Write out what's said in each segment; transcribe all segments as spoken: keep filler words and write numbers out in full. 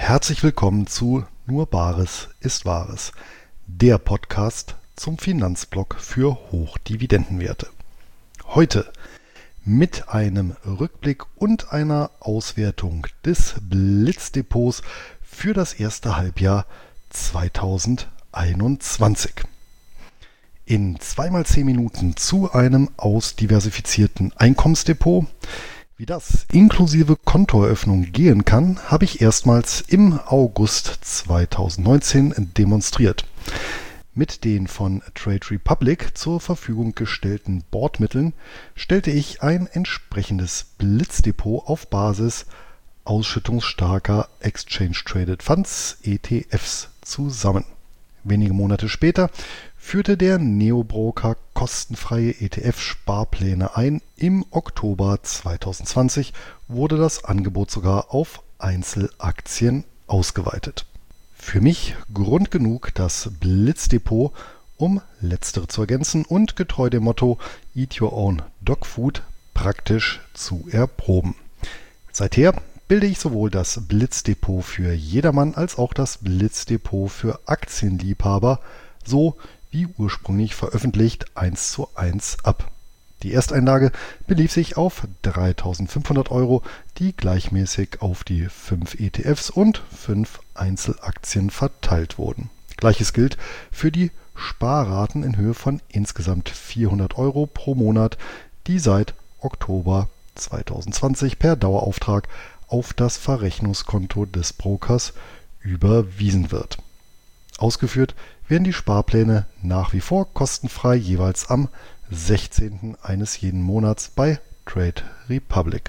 Herzlich willkommen zu Nur Bares ist Wahres, der Podcast zum Finanzblog für Hochdividendenwerte. Heute mit einem Rückblick und einer Auswertung des Blitzdepots für das erste Halbjahr zweitausendeinundzwanzig. In zwei mal zehn Minuten zu einem ausdiversifizierten Einkommensdepot. Wie das inklusive Kontoeröffnung gehen kann, habe ich erstmals im August zweitausendneunzehn demonstriert. Mit den von Trade Republic zur Verfügung gestellten Bordmitteln stellte ich ein entsprechendes Blitzdepot auf Basis ausschüttungsstarker Exchange Traded Funds (E T Fs) zusammen. Wenige Monate später führte der Neobroker kostenfreie E T F-Sparpläne ein. Im Oktober zweitausendzwanzig wurde das Angebot sogar auf Einzelaktien ausgeweitet. Für mich Grund genug, das Blitzdepot, um letztere zu ergänzen und getreu dem Motto Eat Your Own Dog Food praktisch zu erproben. Seither bilde ich sowohl das Blitzdepot für jedermann als auch das Blitzdepot für Aktienliebhaber, so wie ursprünglich veröffentlicht, eins zu eins ab. Die Ersteinlage belief sich auf dreitausendfünfhundert Euro, die gleichmäßig auf die fünf E T Fs und fünf Einzelaktien verteilt wurden. Gleiches gilt für die Sparraten in Höhe von insgesamt vierhundert Euro pro Monat, die seit Oktober zweitausendzwanzig per Dauerauftrag auf das Verrechnungskonto des Brokers überwiesen wird. Ausgeführt werden die Sparpläne nach wie vor kostenfrei jeweils am sechzehnten eines jeden Monats bei Trade Republic.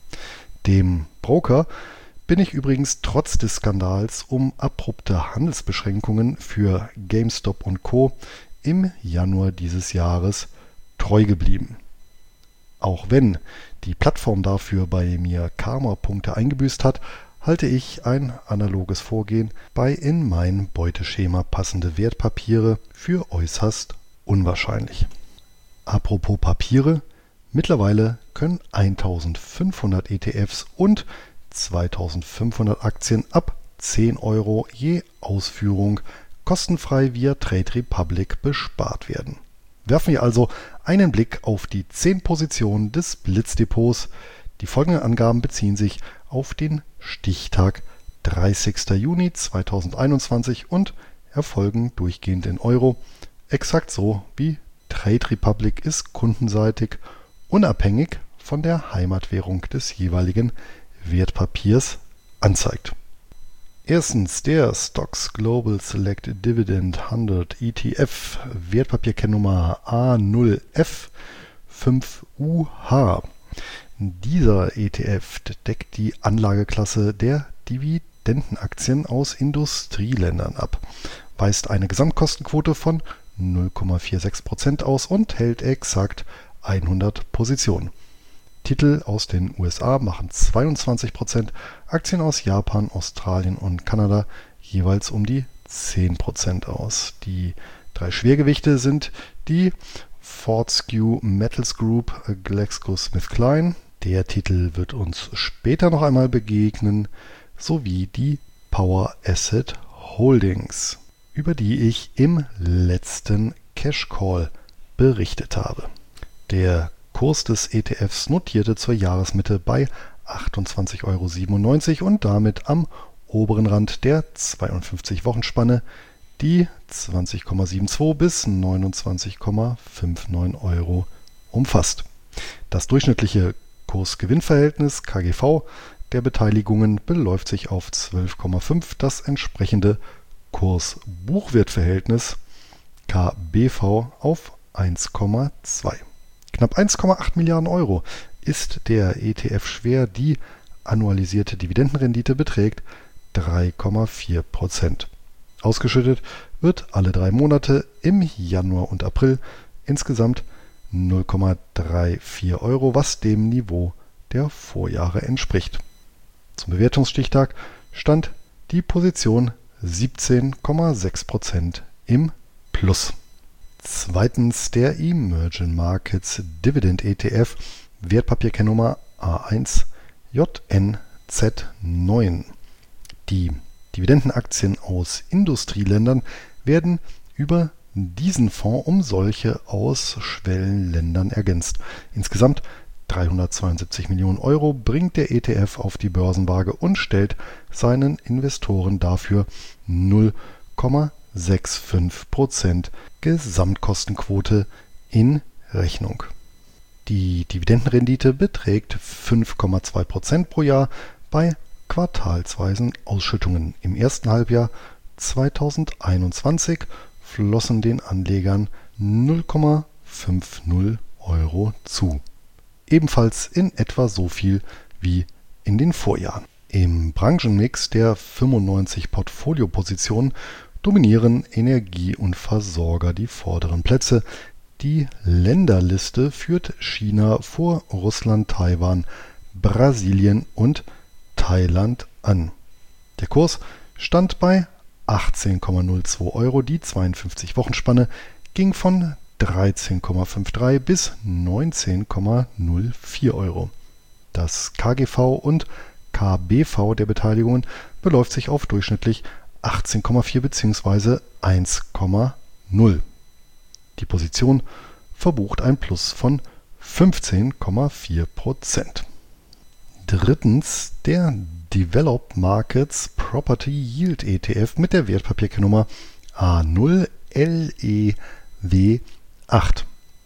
Dem Broker bin ich übrigens trotz des Skandals um abrupte Handelsbeschränkungen für GameStop und Co. im Januar dieses Jahres treu geblieben. Auch wenn die Plattform dafür bei mir Karma-Punkte eingebüßt hat, halte ich ein analoges Vorgehen bei in mein Beuteschema passende Wertpapiere für äußerst unwahrscheinlich. Apropos Papiere, mittlerweile können eintausendfünfhundert E T Fs und zweitausendfünfhundert Aktien ab zehn Euro je Ausführung kostenfrei via Trade Republic bespart werden. Werfen wir also einen Blick auf die zehn Positionen des Blitzdepots. Die folgenden Angaben beziehen sich auf den Stichtag dreißigster Juni zweitausendeinundzwanzig und erfolgen durchgehend in Euro, exakt so wie Trade Republic es kundenseitig unabhängig von der Heimatwährung des jeweiligen Wertpapiers anzeigt. Erstens der Stocks Global Select Dividend hundert E T F, Wertpapierkennnummer A null F fünf U H. Dieser E T F deckt die Anlageklasse der Dividendenaktien aus Industrieländern ab, weist eine Gesamtkostenquote von null Komma sechsundvierzig Prozent aus und hält exakt hundert Positionen. Titel aus den U S A machen zweiundzwanzig Prozent, Aktien aus Japan, Australien und Kanada jeweils um die zehn Prozent aus. Die drei Schwergewichte sind die Fortescue Metals Group, GlaxoSmithKline, der Titel wird uns später noch einmal begegnen, sowie die Power Asset Holdings, über die ich im letzten Cash Call berichtet habe. Der Kurs des E T Fs notierte zur Jahresmitte bei achtundzwanzig Euro siebenundneunzig und damit am oberen Rand der zweiundfünfzig Wochen-Spanne, die zwanzig Komma zweiundsiebzig bis neunundzwanzig Komma neunundfünfzig Euro umfasst. Das durchschnittliche Kurs-Gewinn-Verhältnis K G V der Beteiligungen beläuft sich auf zwölf Komma fünf, das entsprechende Kurs-Buchwert-Verhältnis K B V auf eins Komma zwei. Knapp eins Komma acht Milliarden Euro ist der E T F schwer, die annualisierte Dividendenrendite beträgt drei Komma vier Prozent. Ausgeschüttet wird alle drei Monate im Januar und April insgesamt null Komma vierunddreißig Euro, was dem Niveau der Vorjahre entspricht. Zum Bewertungsstichtag stand die Position siebzehn Komma sechs Prozent im Plus. Zweitens der Emerging Markets Dividend E T F, Wertpapierkennnummer A eins J N Z neun. Die Dividendenaktien aus Industrieländern werden über diesen Fonds um solche aus Schwellenländern ergänzt. Insgesamt dreihundertzweiundsiebzig Millionen Euro bringt der E T F auf die Börsenwaage und stellt seinen Investoren dafür null Komma fünfundsechzig Prozent Gesamtkostenquote in Rechnung. Die Dividendenrendite beträgt fünf Komma zwei Prozent pro Jahr bei quartalsweisen Ausschüttungen. Im ersten Halbjahr zweitausendeinundzwanzig flossen den Anlegern null Komma fünfzig Euro zu. Ebenfalls in etwa so viel wie in den Vorjahren. Im Branchenmix der fünfundneunzig Portfoliopositionen dominieren Energie und Versorger die vorderen Plätze. Die Länderliste führt China vor Russland, Taiwan, Brasilien und Thailand an. Der Kurs stand bei achtzehn Komma null zwei Euro. Die zweiundfünfzig-Wochen-Spanne ging von dreizehn Komma dreiundfünfzig bis neunzehn Komma null vier Euro. Das K G V und K B V der Beteiligungen beläuft sich auf durchschnittlich achtzehn Komma vier bzw. eins Komma null. Die Position verbucht ein Plus von fünfzehn Komma vier Prozent. Drittens der Developed Markets Property Yield E T F mit der Wertpapierkennnummer A null L E W acht.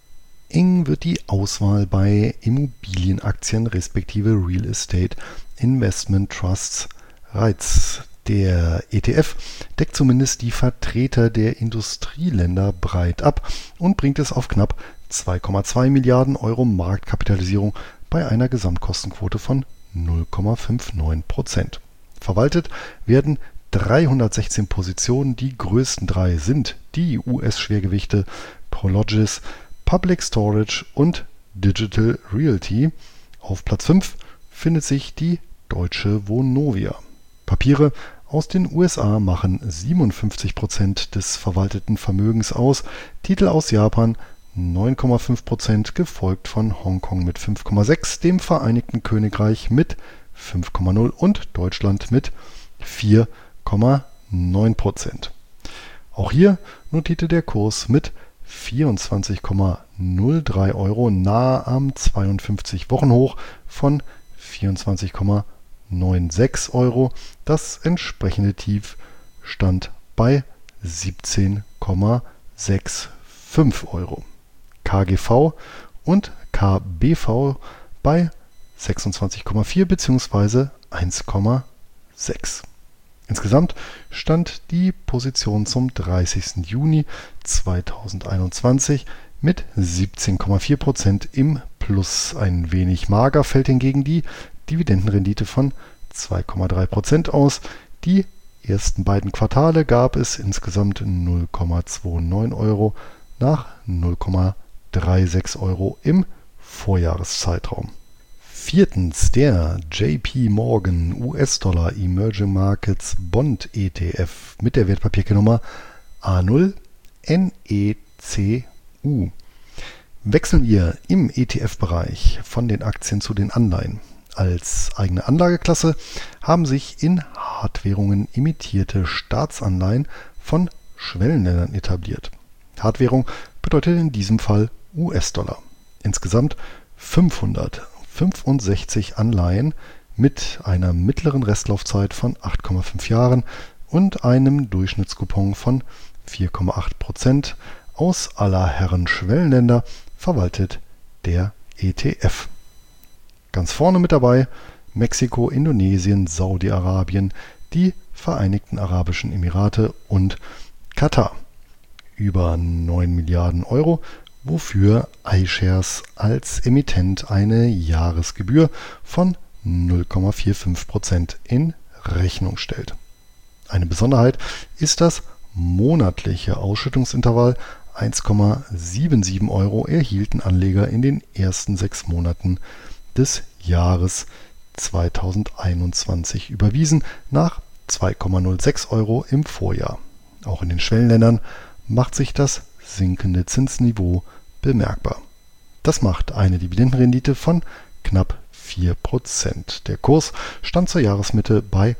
Eng wird die Auswahl bei Immobilienaktien respektive Real Estate Investment Trusts Reiz. Der E T F deckt zumindest die Vertreter der Industrieländer breit ab und bringt es auf knapp zwei Komma zwei Milliarden Euro Marktkapitalisierung bei einer Gesamtkostenquote von null Komma neunundfünfzig Prozent. Verwaltet werden dreihundertsechzehn Positionen. Die größten drei sind die U S-Schwergewichte Prologis, Public Storage und Digital Realty. Auf Platz fünf findet sich die deutsche Vonovia. Papiere aus den U S A machen siebenundfünfzig Prozent des verwalteten Vermögens aus, Titel aus Japan neun Komma fünf Prozent, gefolgt von Hongkong mit fünf Komma sechs, dem Vereinigten Königreich mit fünf Komma null und Deutschland mit vier Komma neun Prozent. Auch hier notierte der Kurs mit vierundzwanzig Komma null drei Euro nahe am zweiundfünfzig-Wochen-Hoch von vierundzwanzig Komma sechsundneunzig Euro. Das entsprechende Tief stand bei siebzehn Komma fünfundsechzig Euro. K G V und K B V bei sechsundzwanzig Komma vier bzw. eins Komma sechs. Insgesamt stand die Position zum dreißigsten Juni zweitausendeinundzwanzig mit siebzehn Komma vier Prozent im Plus. Ein wenig mager fällt hingegen die Dividendenrendite von zwei Komma drei Prozent aus. Die ersten beiden Quartale gab es insgesamt null Komma neunundzwanzig Euro nach null Komma sechsunddreißig Euro im Vorjahreszeitraum. Viertens der J P Morgan U S-Dollar Emerging Markets Bond E T F mit der Wertpapierkennnummer A null N E C U. Wechseln wir im E T F-Bereich von den Aktien zu den Anleihen. Als eigene Anlageklasse haben sich in Hardwährungen imitierte Staatsanleihen von Schwellenländern etabliert. Hardwährung bedeutet in diesem Fall U S-Dollar. Insgesamt fünfhundertfünfundsechzig Anleihen mit einer mittleren Restlaufzeit von acht Komma fünf Jahren und einem Durchschnittscoupon von vier Komma acht Prozent aus aller Herren Schwellenländer verwaltet der E T F. Ganz vorne mit dabei Mexiko, Indonesien, Saudi-Arabien, die Vereinigten Arabischen Emirate und Katar. Über neun Milliarden Euro, wofür iShares als Emittent eine Jahresgebühr von null Komma fünfundvierzig Prozent in Rechnung stellt. Eine Besonderheit ist das monatliche Ausschüttungsintervall. eins Komma siebenundsiebzig Euro erhielten Anleger in den ersten sechs Monaten des Jahres zweitausendeinundzwanzig überwiesen, nach zwei Komma null sechs Euro im Vorjahr. Auch in den Schwellenländern macht sich das sinkende Zinsniveau bemerkbar. Das macht eine Dividendenrendite von knapp vier Prozent. Der Kurs stand zur Jahresmitte bei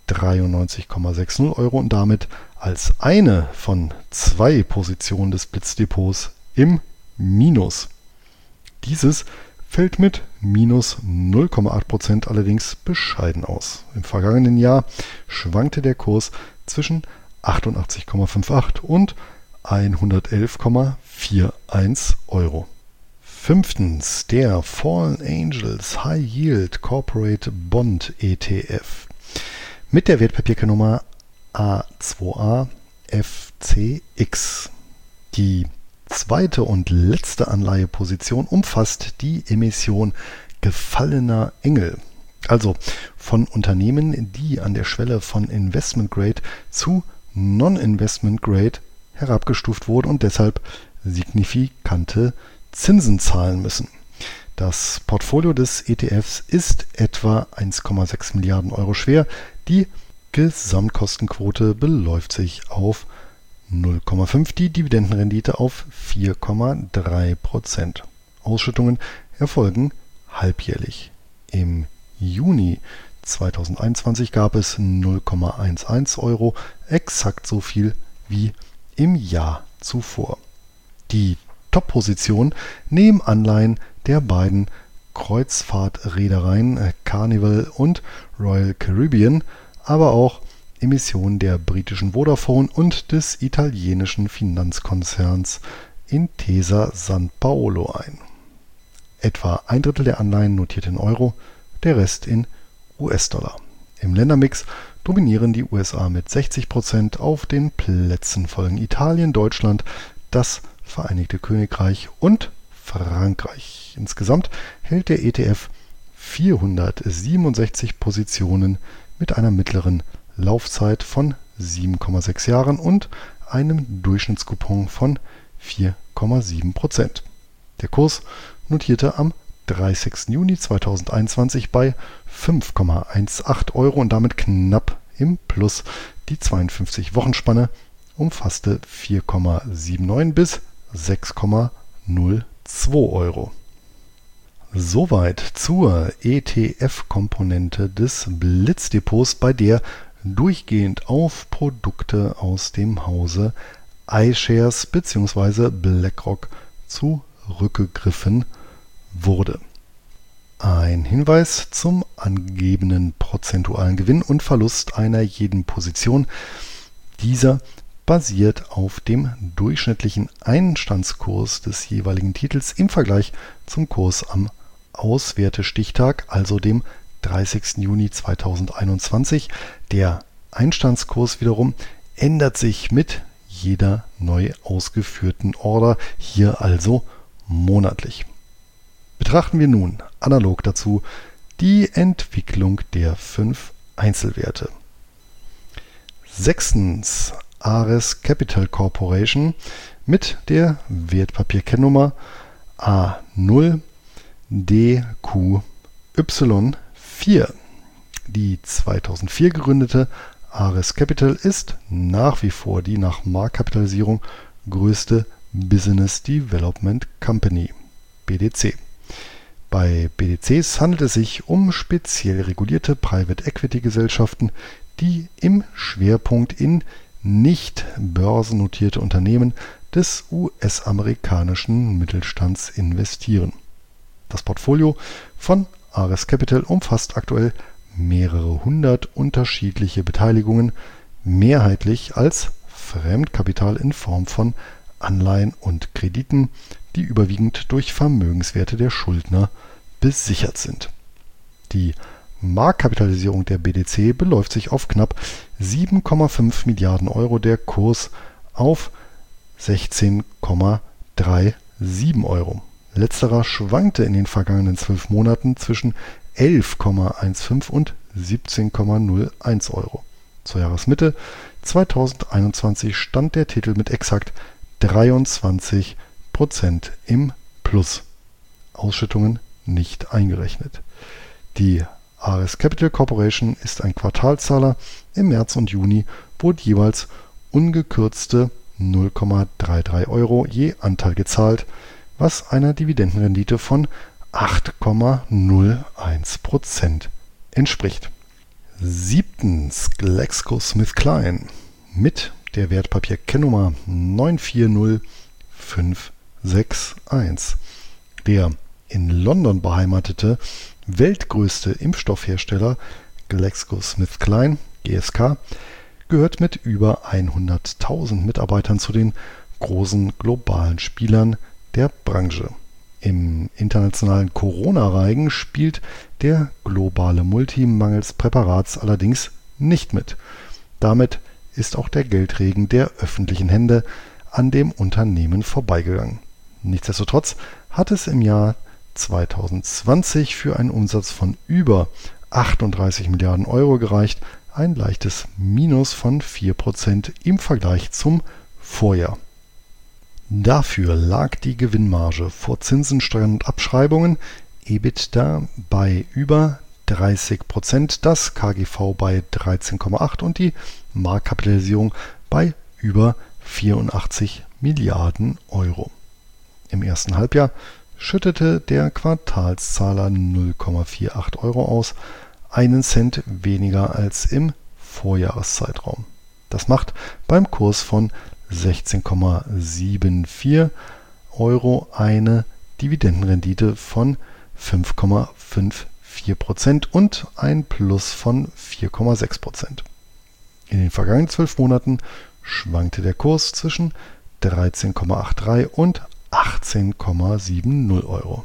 dreiundneunzig Komma sechzig Euro und damit als eine von zwei Positionen des Blitzdepots im Minus. Dieses fällt mit minus null Komma acht Prozent allerdings bescheiden aus. Im vergangenen Jahr schwankte der Kurs zwischen achtundachtzig Komma achtundfünfzig und hundertelf Komma einundvierzig Euro. Fünftens, der Fallen Angels High Yield Corporate Bond E T F mit der Wertpapierkennummer A zwei A F C X. Die zweite und letzte Anleiheposition umfasst die Emission gefallener Engel, also von Unternehmen, die an der Schwelle von Investment Grade zu Non-Investment Grade herabgestuft wurden und deshalb signifikante Zinsen zahlen müssen. Das Portfolio des E T Fs ist etwa eins Komma sechs Milliarden Euro schwer. Die Gesamtkostenquote beläuft sich auf null Komma fünf, die Dividendenrendite auf vier Komma drei Prozent. Ausschüttungen erfolgen halbjährlich. Im Juni zweitausendeinundzwanzig gab es null Komma elf Euro, exakt so viel wie im Jahr zuvor. Die Top-Position nehmen Anleihen der beiden Kreuzfahrtreedereien Carnival und Royal Caribbean, aber auch Emissionen der britischen Vodafone und des italienischen Finanzkonzerns Intesa Sanpaolo ein. Etwa ein Drittel der Anleihen notiert in Euro, der Rest in U S-Dollar. Im Ländermix dominieren die U S A mit sechzig Prozent, auf den Plätzen folgen Italien, Deutschland, das Vereinigte Königreich und Frankreich. Insgesamt hält der E T F vierhundertsiebenundsechzig Positionen mit einer mittleren Laufzeit von sieben Komma sechs Jahren und einem Durchschnittscoupon von vier Komma sieben Prozent. Der Kurs notierte am dreißigsten Juni zweitausendeinundzwanzig bei fünf Komma achtzehn Euro und damit knapp im Plus. Die zweiundfünfzig-Wochen-Spanne umfasste vier Komma neunundsiebzig bis sechs Komma null zwei Euro. Soweit zur E T F-Komponente des Blitzdepots, bei der durchgehend auf Produkte aus dem Hause iShares bzw. BlackRock zurückgegriffen wurde. Ein Hinweis zum angegebenen prozentualen Gewinn und Verlust einer jeden Position. Dieser basiert auf dem durchschnittlichen Einstandskurs des jeweiligen Titels im Vergleich zum Kurs am Auswertestichtag, also dem dreißigsten Juni zweitausendeinundzwanzig. Der Einstandskurs wiederum ändert sich mit jeder neu ausgeführten Order, hier also monatlich. Betrachten wir nun analog dazu die Entwicklung der fünf Einzelwerte. Sechstens, Ares Capital Corporation mit der Wertpapierkennnummer A null D Q Y vier. Die zweitausendvier gegründete Ares Capital ist nach wie vor die nach Marktkapitalisierung größte Business Development Company, B D C. Bei B D Cs handelt es sich um speziell regulierte Private Equity Gesellschaften, die im Schwerpunkt in nicht börsennotierte Unternehmen des U S-amerikanischen Mittelstands investieren. Das Portfolio von Ares Capital umfasst aktuell mehrere hundert unterschiedliche Beteiligungen, mehrheitlich als Fremdkapital in Form von Anleihen und Krediten, die überwiegend durch Vermögenswerte der Schuldner besichert sind. Die Marktkapitalisierung der B D C beläuft sich auf knapp sieben Komma fünf Milliarden Euro, der Kurs auf sechzehn Komma siebenunddreißig Euro. Letzterer schwankte in den vergangenen zwölf Monaten zwischen elf Komma fünfzehn und siebzehn Komma null eins Euro. Zur Jahresmitte zweitausendeinundzwanzig stand der Titel mit exakt dreiundzwanzig Prozent im Plus. Ausschüttungen nicht eingerechnet. Die Ares Capital Corporation ist ein Quartalszahler. Im März und Juni wurde jeweils ungekürzte null Komma dreiunddreißig Euro je Anteil gezahlt, was einer Dividendenrendite von acht Komma null eins Prozent entspricht. Siebtens GlaxoSmithKline mit der Wertpapier-Kennnummer neun vier null fünf sechs eins. Der in London beheimatete weltgrößte Impfstoffhersteller GlaxoSmithKline, G S K, gehört mit über hunderttausend Mitarbeitern zu den großen globalen Spielern der Branche. Im internationalen Corona-Reigen spielt der globale Multi mangels Präparats allerdings nicht mit. Damit ist auch der Geldregen der öffentlichen Hände an dem Unternehmen vorbeigegangen. Nichtsdestotrotz hat es im Jahr zweitausendzwanzig für einen Umsatz von über achtunddreißig Milliarden Euro gereicht, ein leichtes Minus von vier Prozent im Vergleich zum Vorjahr. Dafür lag die Gewinnmarge vor Zinsen, Steuern und Abschreibungen EBITDA bei über dreißig Prozent, das K G V bei dreizehn Komma acht und die Marktkapitalisierung bei über vierundachtzig Milliarden Euro. Im ersten Halbjahr schüttete der Quartalszahler null Komma achtundvierzig Euro aus, einen Cent weniger als im Vorjahreszeitraum. Das macht beim Kurs von sechzehn Komma vierundsiebzig Euro eine Dividendenrendite von fünf Komma vierundfünfzig Prozent und ein Plus von vier Komma sechs Prozent. In den vergangenen zwölf Monaten schwankte der Kurs zwischen dreizehn Komma dreiundachtzig und achtzehn Komma siebzig Euro.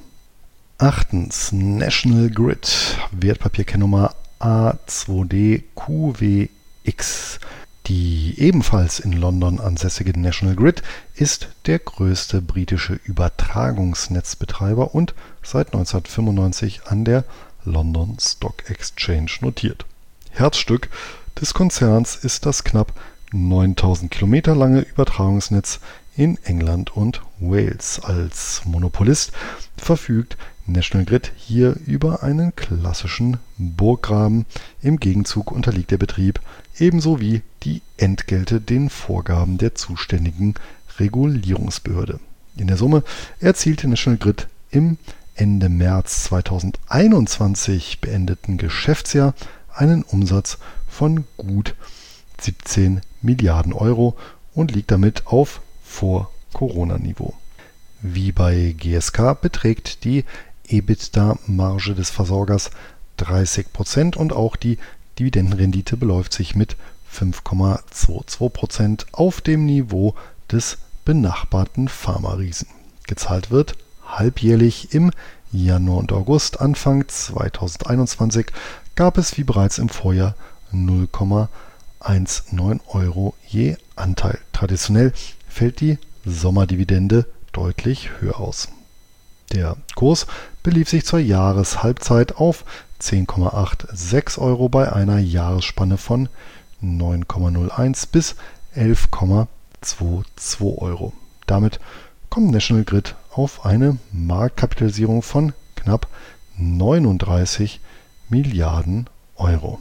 Achtens National Grid, Wertpapierkennnummer A zwei D Q W X. Die ebenfalls in London ansässige National Grid ist der größte britische Übertragungsnetzbetreiber und seit neunzehnhundertfünfundneunzig an der London Stock Exchange notiert. Herzstück des Konzerns ist das knapp neuntausend Kilometer lange Übertragungsnetz in England und Wales. Als Monopolist verfügt National Grid hier über einen klassischen Burggraben. Im Gegenzug unterliegt der Betrieb ebenso wie die Entgelte den Vorgaben der zuständigen Regulierungsbehörde. In der Summe erzielte National Grid im Ende März zweitausendeinundzwanzig beendeten Geschäftsjahr einen Umsatz von gut siebzehn Milliarden Euro und liegt damit auf Vor-Corona-Niveau. Wie bei G S K beträgt die EBITDA-Marge des Versorgers dreißig Prozent und auch die Dividendenrendite beläuft sich mit fünf Komma zweiundzwanzig Prozent auf dem Niveau des benachbarten Pharma-Riesen. Gezahlt wird halbjährlich im Januar und August. Anfang zweitausendeinundzwanzig gab es wie bereits im Vorjahr null Komma neunzehn Euro je Anteil. Traditionell fällt die Sommerdividende deutlich höher aus. Der Kurs belief sich zur Jahreshalbzeit auf zehn Komma sechsundachtzig Euro bei einer Jahresspanne von neun Komma null eins bis elf Komma zweiundzwanzig Euro. Damit kommt National Grid auf eine Marktkapitalisierung von knapp neununddreißig Milliarden Euro.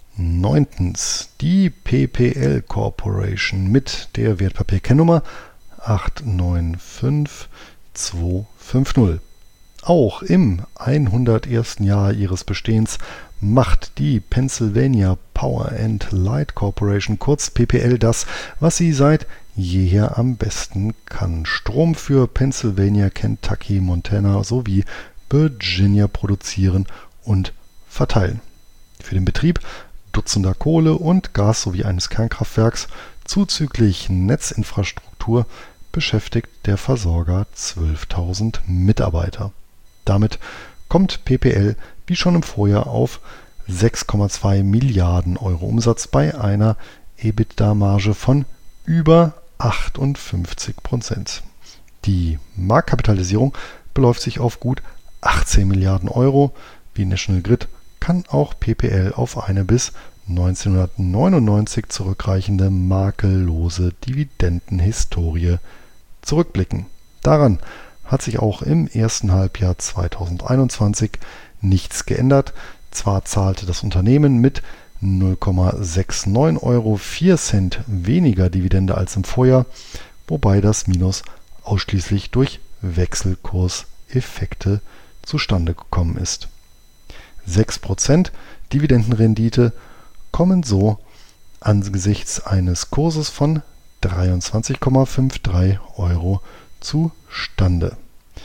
Neuntens Die P P L Corporation mit der Wertpapierkennnummer acht neun fünf zwei fünf null. Auch im hundertersten Jahr ihres Bestehens macht die Pennsylvania Power and Light Corporation, kurz P P L, das, was sie seit jeher am besten kann: Strom für Pennsylvania, Kentucky, Montana sowie Virginia produzieren und verteilen. Für den Betrieb Dutzender Kohle- und Gas- sowie eines Kernkraftwerks zuzüglich Netzinfrastruktur beschäftigt der Versorger zwölftausend Mitarbeiter. Damit kommt P P L wie schon im Vorjahr auf sechs Komma zwei Milliarden Euro Umsatz bei einer EBITDA-Marge von über achtundfünfzig Prozent. Die Marktkapitalisierung beläuft sich auf gut achtzehn Milliarden Euro. Wie National Grid kann auch P P L auf eine bis neunzehnhundertneunundneunzig zurückreichende makellose Dividendenhistorie zurückblicken. Daran hat sich auch im ersten Halbjahr zweitausendeinundzwanzig nichts geändert. Zwar zahlte das Unternehmen mit null Komma neunundsechzig Euro vier Cent weniger Dividende als im Vorjahr, wobei das Minus ausschließlich durch Wechselkurseffekte zustande gekommen ist. sechs Prozent Dividendenrendite kommen so angesichts eines Kurses von dreiundzwanzig Komma dreiundfünfzig Euro zustande.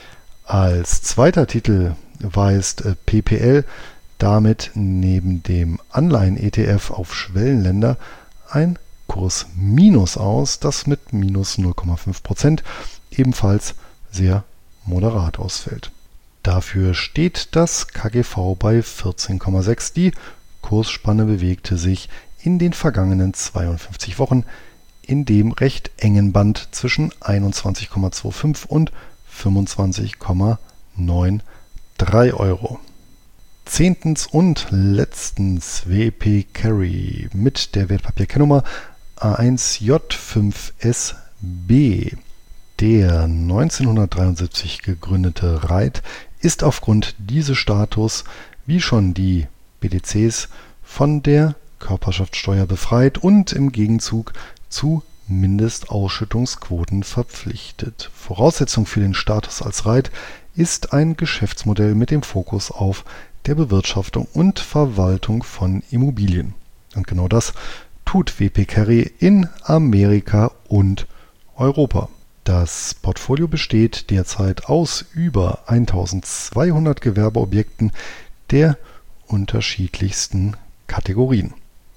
Als zweiter Titel weist P P L damit neben dem Anleihen-E T F auf Schwellenländer ein Kursminus aus, das mit minus null Komma fünf Prozent ebenfalls sehr moderat ausfällt. Dafür steht das K G V bei vierzehn Komma sechs. Die Kursspanne bewegte sich in den vergangenen zweiundfünfzig Wochen in dem recht engen Band zwischen einundzwanzig Komma fünfundzwanzig und fünfundzwanzig Komma dreiundneunzig Euro. Zehntens und letztens W P Carry mit der Wertpapierkennnummer A eins J fünf S B. Der neunzehnhundertdreiundsiebzig gegründete Reit ist aufgrund dieses Status wie schon die B D Cs von der Körperschaftssteuer befreit und im Gegenzug zu Mindestausschüttungsquoten verpflichtet. Voraussetzung für den Status als Reit ist ein Geschäftsmodell mit dem Fokus auf der Bewirtschaftung und Verwaltung von Immobilien. Und genau das tut W P Carry in Amerika und Europa. Das Portfolio besteht derzeit aus über eintausendzweihundert Gewerbeobjekten der unterschiedlichsten Kategorien.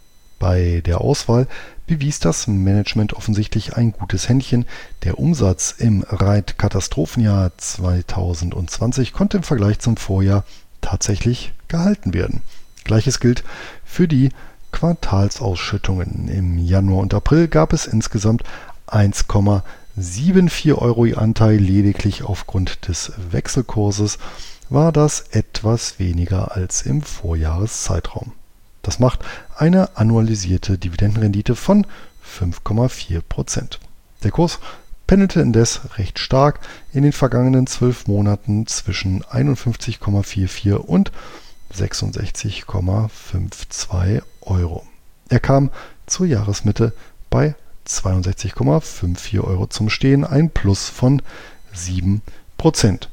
Bei der Auswahl bewies das Management offensichtlich ein gutes Händchen. Der Umsatz im Reit-Katastrophenjahr zweitausendzwanzig konnte im Vergleich zum Vorjahr tatsächlich gehalten werden. Gleiches gilt für die Quartalsausschüttungen. Im Januar und April gab es insgesamt eins Komma vierundsiebzig Euro je Anteil. Lediglich aufgrund des Wechselkurses war das etwas weniger als im Vorjahreszeitraum. Das macht eine annualisierte Dividendenrendite von fünf Komma vier Prozent. Der Kurs pendelte indes recht stark in den vergangenen zwölf Monaten zwischen einundfünfzig Komma vierundvierzig und sechsundsechzig Komma zweiundfünfzig Euro. Er kam zur Jahresmitte bei zweiundsechzig Komma fünfundfünfzig Euro zum Stehen, ein Plus von sieben Prozent.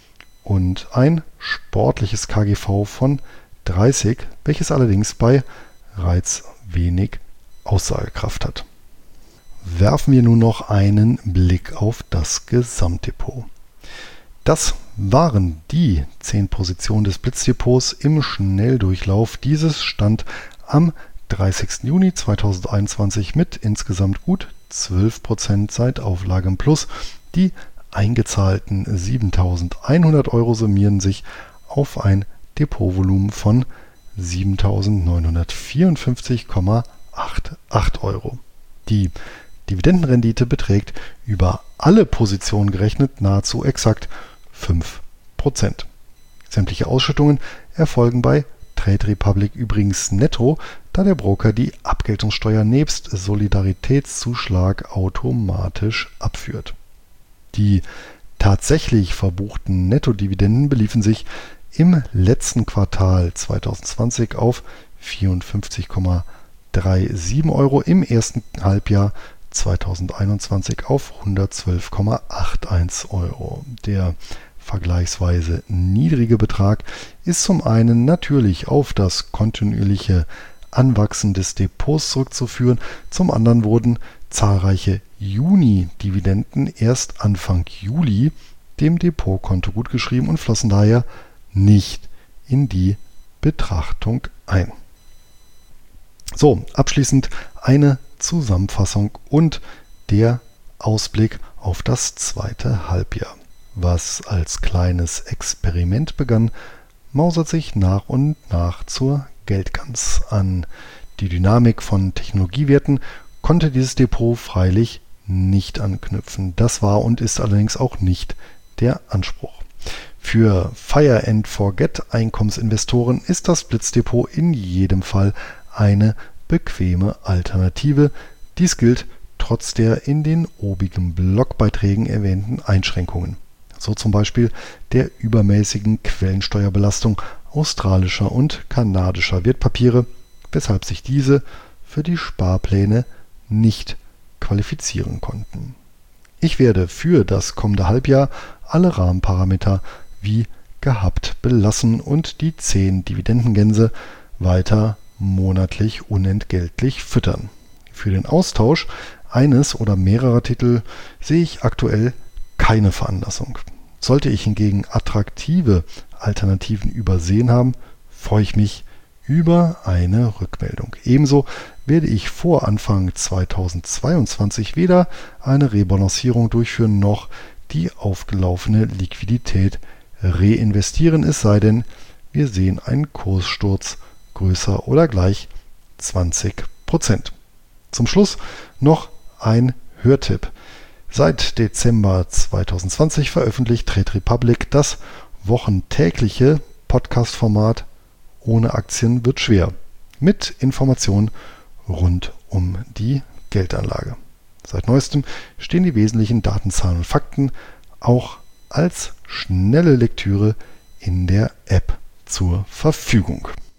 Und ein sportliches K G V von dreißig, welches allerdings bei Reits wenig Aussagekraft hat. Werfen wir nun noch einen Blick auf das Gesamtdepot. Das waren die zehn Positionen des Blitzdepots im Schnelldurchlauf. Dieses stand am dreißigsten Juni zweitausendeinundzwanzig mit insgesamt gut zwölf Prozent seit Auflage im Plus. Die eingezahlten siebentausendeinhundert Euro summieren sich auf ein Depotvolumen von siebentausendneunhundertvierundfünfzig Komma achtundachtzig Euro. Die Dividendenrendite beträgt über alle Positionen gerechnet nahezu exakt fünf Prozent. Sämtliche Ausschüttungen erfolgen bei Trade Republic übrigens netto, da der Broker die Abgeltungssteuer nebst Solidaritätszuschlag automatisch abführt. Die tatsächlich verbuchten Nettodividenden beliefen sich im letzten Quartal zweitausendzwanzig auf vierundfünfzig Komma siebenunddreißig Euro, im ersten Halbjahr zweitausendeinundzwanzig auf hundertzwölf Komma einundachtzig Euro. Der vergleichsweise niedrige Betrag ist zum einen natürlich auf das kontinuierliche Anwachsen des Depots zurückzuführen, zum anderen wurden zahlreiche Juni-Dividenden erst Anfang Juli dem Depotkonto gutgeschrieben und flossen daher nicht in die Betrachtung ein. So, abschließend eine Zusammenfassung und der Ausblick auf das zweite Halbjahr. Was als kleines Experiment begann, mausert sich nach und nach zur Geldgans an. Die Dynamik von Technologiewerten konnte dieses Depot freilich nicht anknüpfen. Das war und ist allerdings auch nicht der Anspruch. Für Fire and Forget Einkommensinvestoren ist das Blitzdepot in jedem Fall eine bequeme Alternative. Dies gilt trotz der in den obigen Blogbeiträgen erwähnten Einschränkungen. So zum Beispiel der übermäßigen Quellensteuerbelastung australischer und kanadischer Wertpapiere, weshalb sich diese für die Sparpläne nicht qualifizieren konnten. Ich werde für das kommende Halbjahr alle Rahmenparameter wie gehabt belassen und die zehn Dividendengänse weiter monatlich unentgeltlich füttern. Für den Austausch eines oder mehrerer Titel sehe ich aktuell keine Veranlassung. Sollte ich hingegen attraktive Alternativen übersehen haben, freue ich mich über eine Rückmeldung. Ebenso werde ich vor Anfang zweitausendzweiundzwanzig weder eine Rebalancierung durchführen noch die aufgelaufene Liquidität reinvestieren, es sei denn, wir sehen einen Kurssturz größer oder gleich zwanzig Prozent. Zum Schluss noch ein Hörtipp. Seit Dezember zweitausendzwanzig veröffentlicht Trade Republic das wochentägliche Podcast-Format Ohne Aktien wird schwer mit Informationen rund um die Geldanlage. Seit neuestem stehen die wesentlichen Datenzahlen und Fakten auch als schnelle Lektüre in der App zur Verfügung.